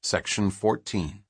Section 14.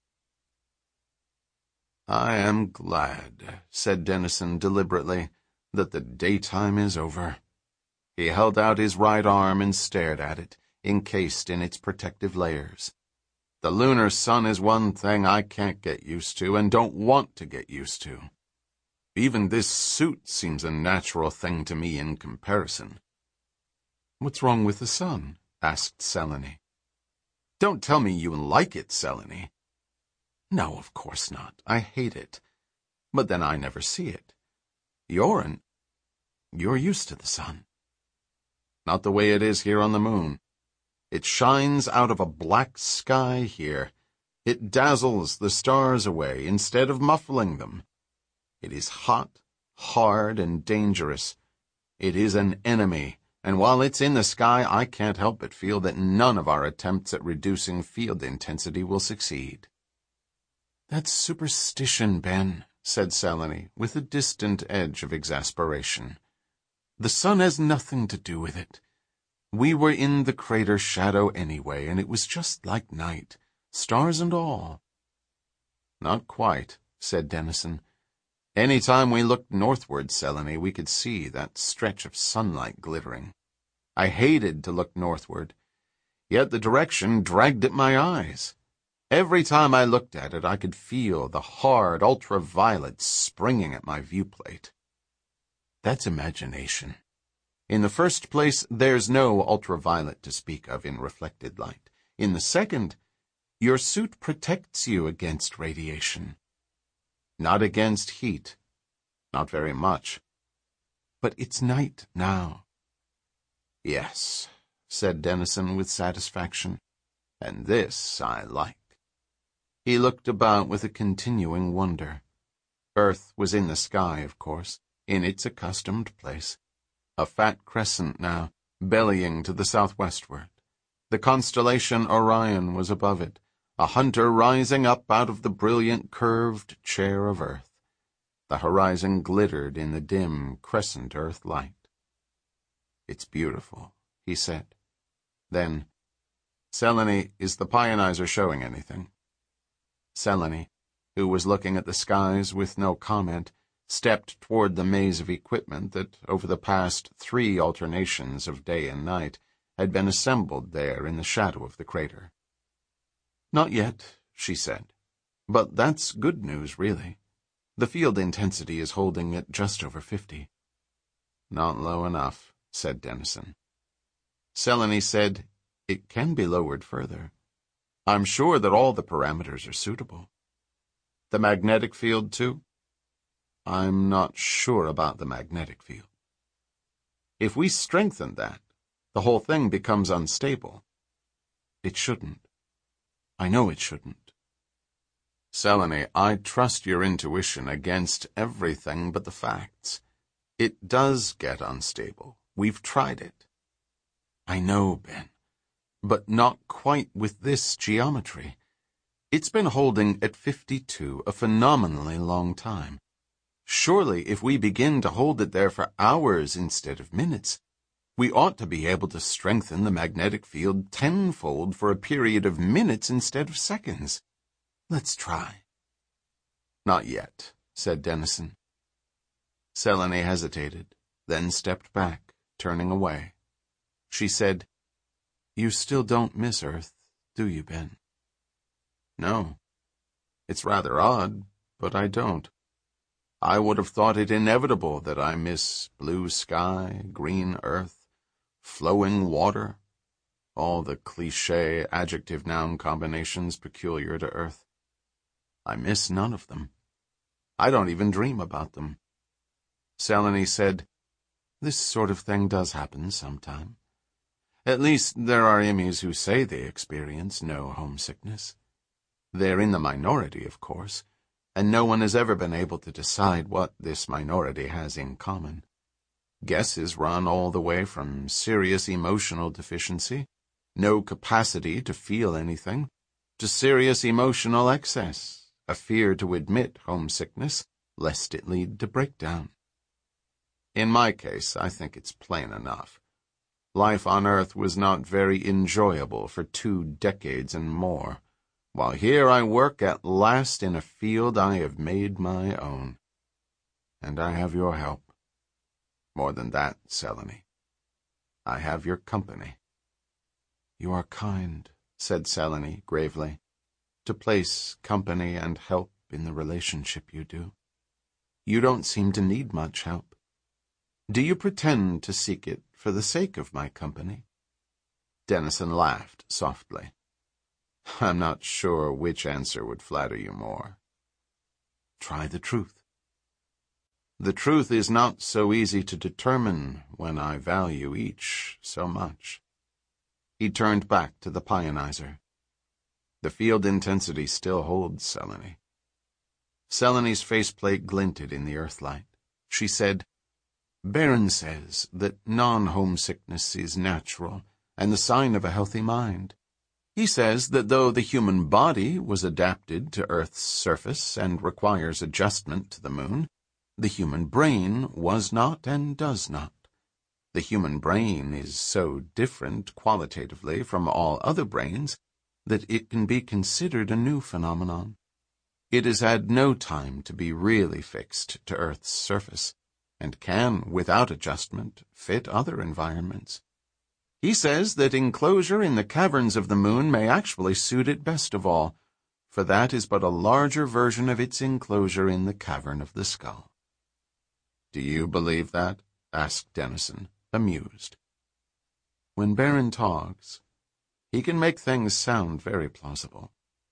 "I am glad," said Dennison deliberately, "that the daytime is over." He held out his right arm and stared at it, encased in its protective layers. "The lunar sun is one thing I can't get used to and don't want to get used to. Even this suit seems a natural thing to me in comparison." "What's wrong with the sun?" asked Selene. "Don't tell me you like it, Selene." "No, of course not. I hate it. But then I never see it. You're used to the sun." "Not the way it is here on the moon. It shines out of a black sky here. It dazzles the stars away instead of muffling them. It is hot, hard, and dangerous. It is an enemy. And while it's in the sky, I can't help but feel that none of our attempts at reducing field intensity will succeed." "That's superstition, Ben," said Selene, with a distant edge of exasperation. "The sun has nothing to do with it. We were in the crater shadow anyway, and it was just like night, stars and all." "Not quite," said Dennison. "Any time we looked northward, Selene, we could see that stretch of sunlight glittering. I hated to look northward, yet the direction dragged at my eyes. Every time I looked at it, I could feel the hard ultraviolet springing at my viewplate." "That's imagination. In the first place, there's no ultraviolet to speak of in reflected light. In the second, your suit protects you against radiation." "Not against heat. Not very much." "But it's night now." "Yes," said Dennison with satisfaction. "And this I like." He looked about with a continuing wonder. Earth was in the sky, of course, in its accustomed place. A fat crescent now, bellying to the southwestward. The constellation Orion was above it, a hunter rising up out of the brilliant curved chair of Earth. The horizon glittered in the dim crescent Earth light. "It's beautiful," he said. Then, "Selene, is the pionizer showing anything?" Selene, who was looking at the skies with no comment, stepped toward the maze of equipment that, over the past 3 alternations of day and night, had been assembled there in the shadow of the crater. "Not yet," she said. "But that's good news, really. The field intensity is holding at just over 50. "Not low enough," said Dennison. Selene said, "It can be lowered further. I'm sure that all the parameters are suitable." "The magnetic field, too?" "I'm not sure about the magnetic field." "If we strengthen that, the whole thing becomes unstable." "It shouldn't. I know it shouldn't." "Selene, I trust your intuition against everything but the facts. It does get unstable. We've tried it." "I know, Ben, but not quite with this geometry. It's been holding at 52 a phenomenally long time. Surely, if we begin to hold it there for hours instead of minutes, we ought to be able to strengthen the magnetic field tenfold for a period of minutes instead of seconds. Let's try." "Not yet," said Dennison. Selene hesitated, then stepped back, turning away. She said, "You still don't miss Earth, do you, Ben?" "No. It's rather odd, but I don't. I would have thought it inevitable that I miss blue sky, green earth, flowing water, all the cliché adjective-noun combinations peculiar to Earth. I miss none of them. I don't even dream about them." Selene said, "This sort of thing does happen sometime. At least there are Immies who say they experience no homesickness. They're in the minority, of course, and no one has ever been able to decide what this minority has in common. Guesses run all the way from serious emotional deficiency, no capacity to feel anything, to serious emotional excess, a fear to admit homesickness, lest it lead to breakdown. In my case, I think it's plain enough. Life on Earth was not very enjoyable for 2 decades and more. while here I work at last in a field I have made my own. And I have your help. More than that, Selene, I have your company." "You are kind," said Selene gravely, "to place company and help in the relationship you do. You don't seem to need much help. Do you pretend to seek it for the sake of my company?" Dennison laughed softly. "I'm not sure which answer would flatter you more." "Try the truth." "The truth is not so easy to determine when I value each so much." He turned back to the pionizer. "The field intensity still holds, Selene." Selene's faceplate glinted in the earthlight. She said, "Barron says that non-homesickness is natural and the sign of a healthy mind. He says that though the human body was adapted to Earth's surface and requires adjustment to the moon, the human brain was not and does not. The human brain is so different qualitatively from all other brains that it can be considered a new phenomenon. It has had no time to be really fixed to Earth's surface, and can, without adjustment, fit other environments. He says that enclosure in the caverns of the moon may actually suit it best of all, for that is but a larger version of its enclosure in the cavern of the skull." "Do you believe that?" asked Dennison, amused. "When Barron talks, he can make things sound very plausible."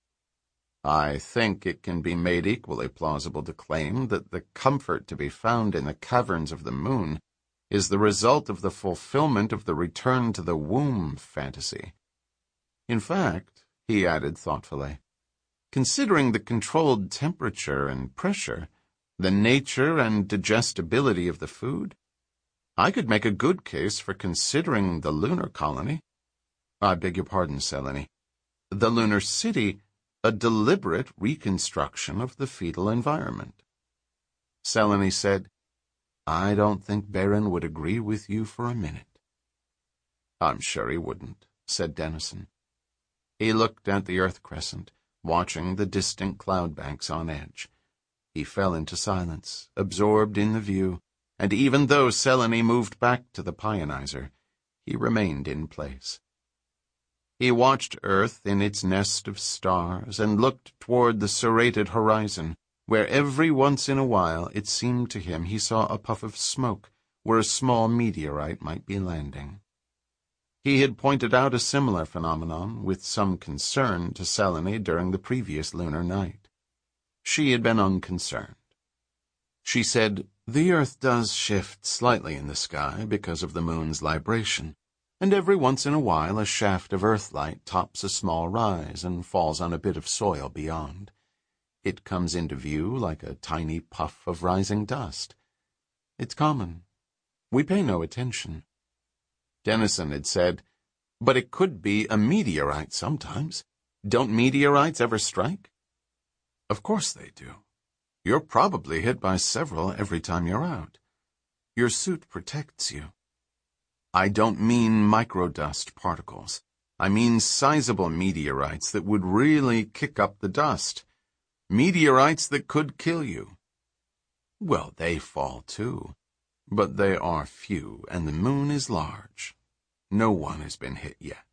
"I think it can be made equally plausible to claim that the comfort to be found in the caverns of the moon is the result of the fulfillment of the return to the womb fantasy. In fact," he added thoughtfully, "considering the controlled temperature and pressure, the nature and digestibility of the food, I could make a good case for considering the lunar colony— I beg your pardon, Selene, the lunar city— a deliberate reconstruction of the fetal environment." Selene said, "I don't think Barron would agree with you for a minute." "I'm sure he wouldn't," said Dennison. He looked at the Earth crescent, watching the distant cloud banks on edge. He fell into silence, absorbed in the view, and even though Selene moved back to the pionizer, he remained in place. He watched Earth in its nest of stars and looked toward the serrated horizon, where every once in a while it seemed to him he saw a puff of smoke where a small meteorite might be landing. He had pointed out a similar phenomenon with some concern to Selene during the previous lunar night. She had been unconcerned. She said, "The Earth does shift slightly in the sky because of the moon's libration, and every once in a while a shaft of Earthlight tops a small rise and falls on a bit of soil beyond. It comes into view like a tiny puff of rising dust. It's common. We pay no attention." Dennison had said, "But it could be a meteorite sometimes. Don't meteorites ever strike?" "Of course they do. You're probably hit by several every time you're out. Your suit protects you." "I don't mean microdust particles. I mean sizable meteorites that would really kick up the dust. Meteorites that could kill you." "Well, they fall too. But they are few, and the moon is large. No one has been hit yet."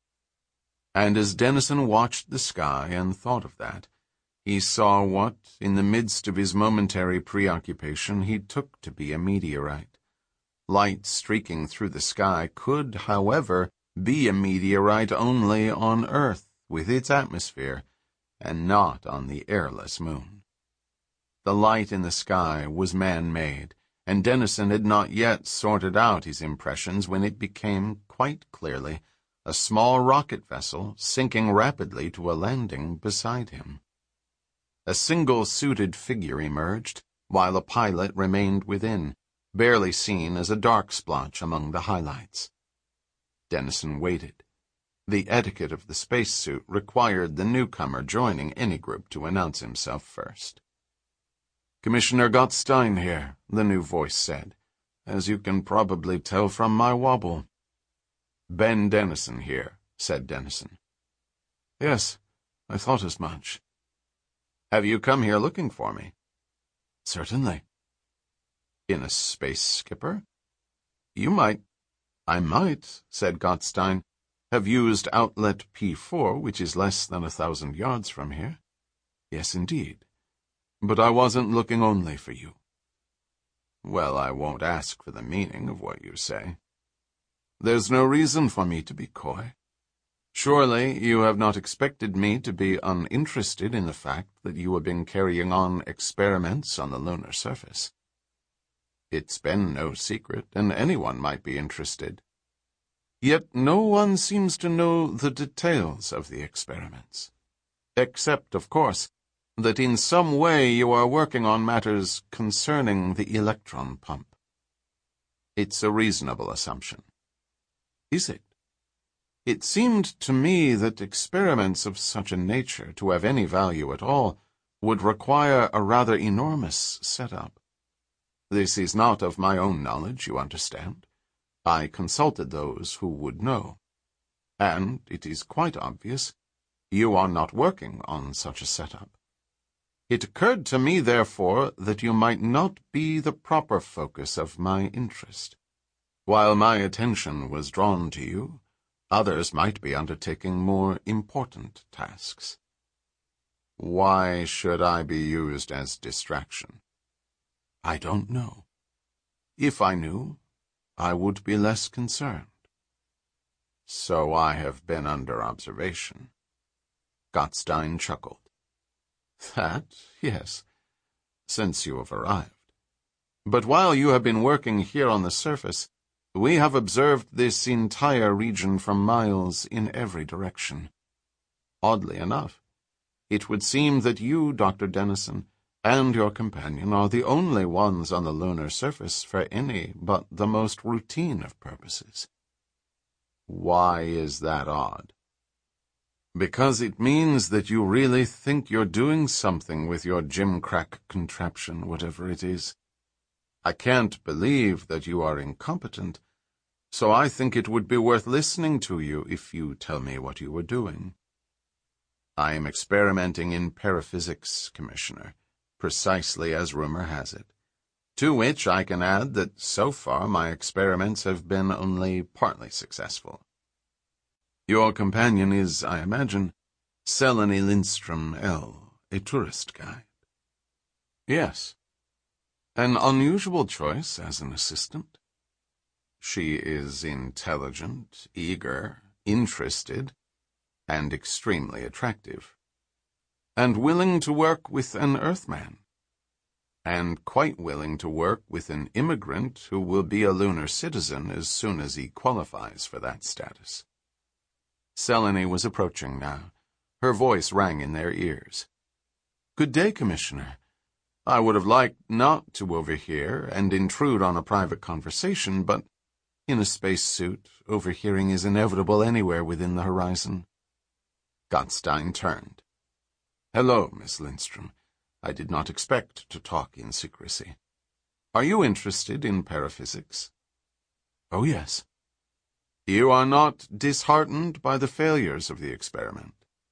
And as Dennison watched the sky and thought of that, he saw what, in the midst of his momentary preoccupation, he took to be a meteorite. Light streaking through the sky could, however, be a meteorite only on Earth with its atmosphere, and not on the airless moon. The light in the sky was man-made, and Dennison had not yet sorted out his impressions when it became, quite clearly, a small rocket vessel sinking rapidly to a landing beside him. A single-suited figure emerged, while a pilot remained within, barely seen as a dark splotch among the highlights. Dennison waited. The etiquette of the spacesuit required the newcomer joining any group to announce himself first. "Commissioner Gottstein here," the new voice said, "as you can probably tell from my wobble." "Ben Dennison here," said Dennison. "Yes, I thought as much. Have you come here looking for me? Certainly. In a space skipper? I might, said Gottstein, have used outlet P4, which is less than 1,000 yards from here. Yes, indeed. But I wasn't looking only for you. Well, I won't ask for the meaning of what you say. There's no reason for me to be coy. Surely you have not expected me to be uninterested in the fact that you have been carrying on experiments on the lunar surface. It's been no secret, and anyone might be interested. Yet no one seems to know the details of the experiments. Except, of course, that in some way you are working on matters concerning the electron pump. It's a reasonable assumption. Is it? It seemed to me that experiments of such a nature, to have any value at all, would require a rather enormous setup. This is not of my own knowledge, you understand. I consulted those who would know. And, it is quite obvious, you are not working on such a setup. It occurred to me, therefore, that you might not be the proper focus of my interest. While my attention was drawn to you, others might be undertaking more important tasks. Why should I be used as distraction? I don't know. If I knew, I would be less concerned. So I have been under observation. Gottstein chuckled. That, yes, since you have arrived. But while you have been working here on the surface, we have observed this entire region from miles in every direction. Oddly enough, it would seem that you, Dr. Dennison, and your companion are the only ones on the lunar surface for any but the most routine of purposes. Why is that odd? Because it means that you really think you're doing something with your gimcrack contraption, whatever it is. I can't believe that you are incompetent, so I think it would be worth listening to you if you tell me what you were doing. I am experimenting in paraphysics, Commissioner, precisely as rumor has it, to which I can add that so far my experiments have been only partly successful. Your companion is, I imagine, Selene Lindstrom L., a tourist guide. Yes. An unusual choice as an assistant. She is intelligent, eager, interested, and extremely attractive, and willing to work with an Earthman, and quite willing to work with an immigrant who will be a lunar citizen as soon as he qualifies for that status. Selene was approaching now. Her voice rang in their ears. Good day, Commissioner. I would have liked not to overhear and intrude on a private conversation, but in a spacesuit, overhearing is inevitable anywhere within the horizon. Gottstein turned. Hello, Miss Lindstrom. I did not expect to talk in secrecy. Are you interested in paraphysics? Oh, yes. You are not disheartened by the failures of the experiment?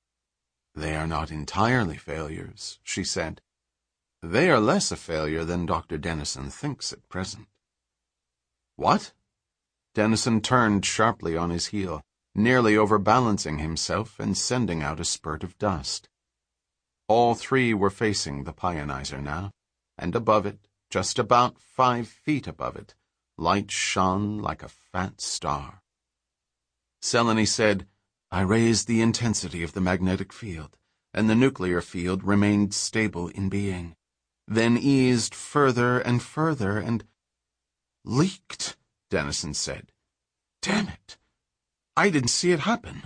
They are not entirely failures, she said. They are less a failure than Dr. Dennison thinks at present. What? Dennison turned sharply on his heel, nearly overbalancing himself and sending out a spurt of dust. All three were facing the pionizer now, and above it, just about 5 feet above it, light shone like a fat star. Selene said, I raised the intensity of the magnetic field, and the nuclear field remained stable in being, then eased further and further and... Leaked, Dennison said. Damn it! I didn't see it happen.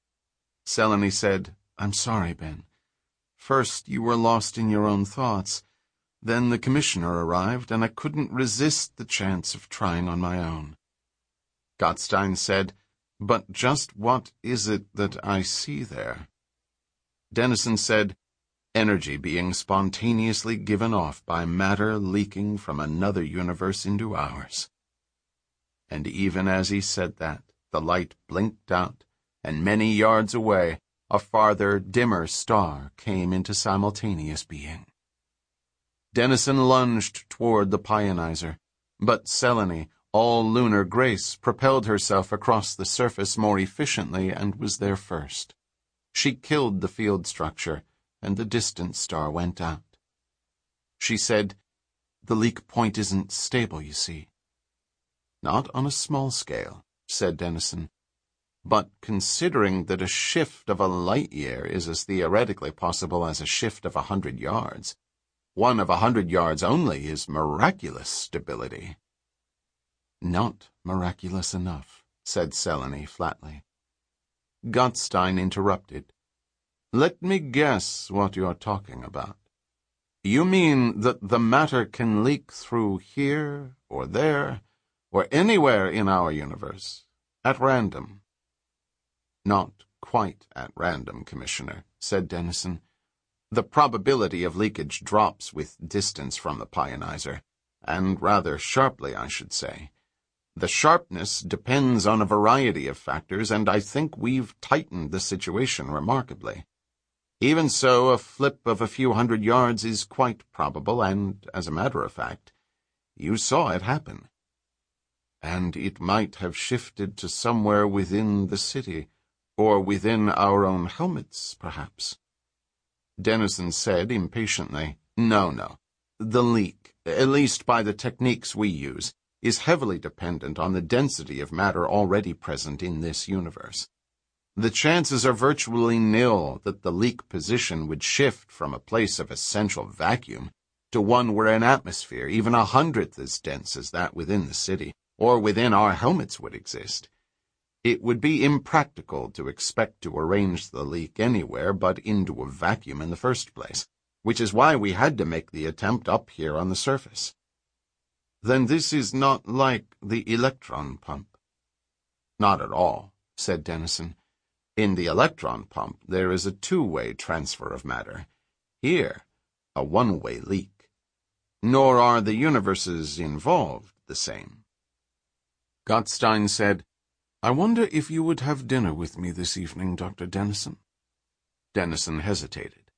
Selene said, I'm sorry, Ben. First, you were lost in your own thoughts. Then the commissioner arrived, and I couldn't resist the chance of trying on my own. Gottstein said, But just what is it that I see there? Dennison said, Energy being spontaneously given off by matter leaking from another universe into ours. And even as he said that, the light blinked out, and many yards away, a farther, dimmer star came into simultaneous being. Dennison lunged toward the pionizer, but Selene, all lunar grace, propelled herself across the surface more efficiently and was there first. She killed the field structure, and the distant star went out. She said, "The leak point isn't stable, you see." "Not on a small scale," said Dennison. "But considering that a shift of a light year is as theoretically possible as a shift of 100 yards, one of 100 yards only is miraculous stability." "Not miraculous enough," said Selene flatly. Gottstein interrupted. "Let me guess what you're talking about. You mean that the matter can leak through here, or there, or anywhere in our universe, at random?" "Not quite at random, Commissioner," said Dennison. "The probability of leakage drops with distance from the pionizer, and rather sharply, I should say. The sharpness depends on a variety of factors, and I think we've tightened the situation remarkably. Even so, a flip of a few 100 yards is quite probable, and, as a matter of fact, you saw it happen. And it might have shifted to somewhere within the city, or within our own helmets, perhaps." Dennison said impatiently, No. The leak, at least by the techniques we use, is heavily dependent on the density of matter already present in this universe. The chances are virtually nil that the leak position would shift from a place of essential vacuum to one where an atmosphere even 1/100th as dense as that within the city, or within our helmets, would exist. It would be impractical to expect to arrange the leak anywhere but into a vacuum in the first place, which is why we had to make the attempt up here on the surface. "Then this is not like the electron pump?" "Not at all," said Dennison. "In the electron pump, there is a two-way transfer of matter. Here, a one-way leak. Nor are the universes involved the same." Gottstein said, "I wonder if you would have dinner with me this evening, Dr. Dennison?" Dennison hesitated.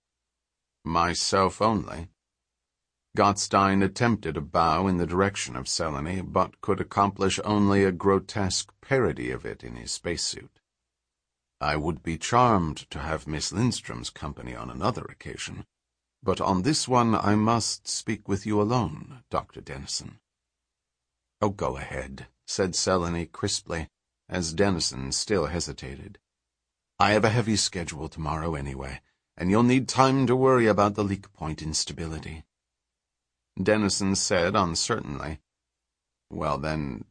"Myself only." Gottstein attempted a bow in the direction of Selene, but could accomplish only a grotesque parody of it in his spacesuit. "I would be charmed to have Miss Lindstrom's company on another occasion, but on this one I must speak with you alone, Dr. Dennison." "Oh, go ahead," said Selene crisply, as Dennison still hesitated. "I have a heavy schedule tomorrow anyway, and you'll need time to worry about the leak point instability." Dennison said uncertainly, "Well then,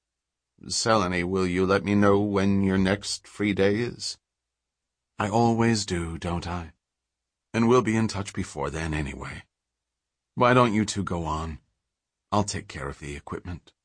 Selene, will you let me know when your next free day is?" "I always do, don't I? And we'll be in touch before then anyway. Why don't you two go on? I'll take care of the equipment."